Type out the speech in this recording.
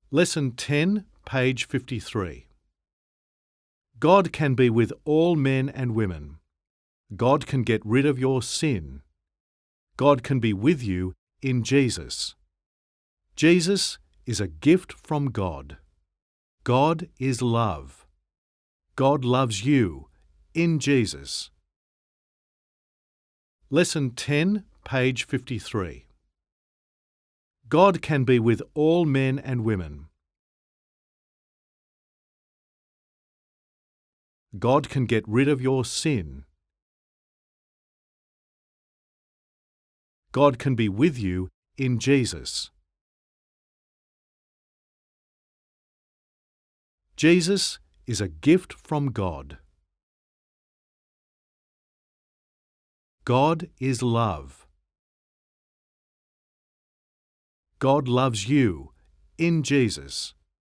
Lesson 10, page 53. God can be with all men and women. God can get rid of your sin. God can be with you in Jesus. Jesus is a gift from God. God is love. God loves you in Jesus. Lesson 10, page 53. God can be with all men and women. God can get rid of your sin. God can be with you in Jesus. Jesus is a gift from God. God is love. God loves you in Jesus.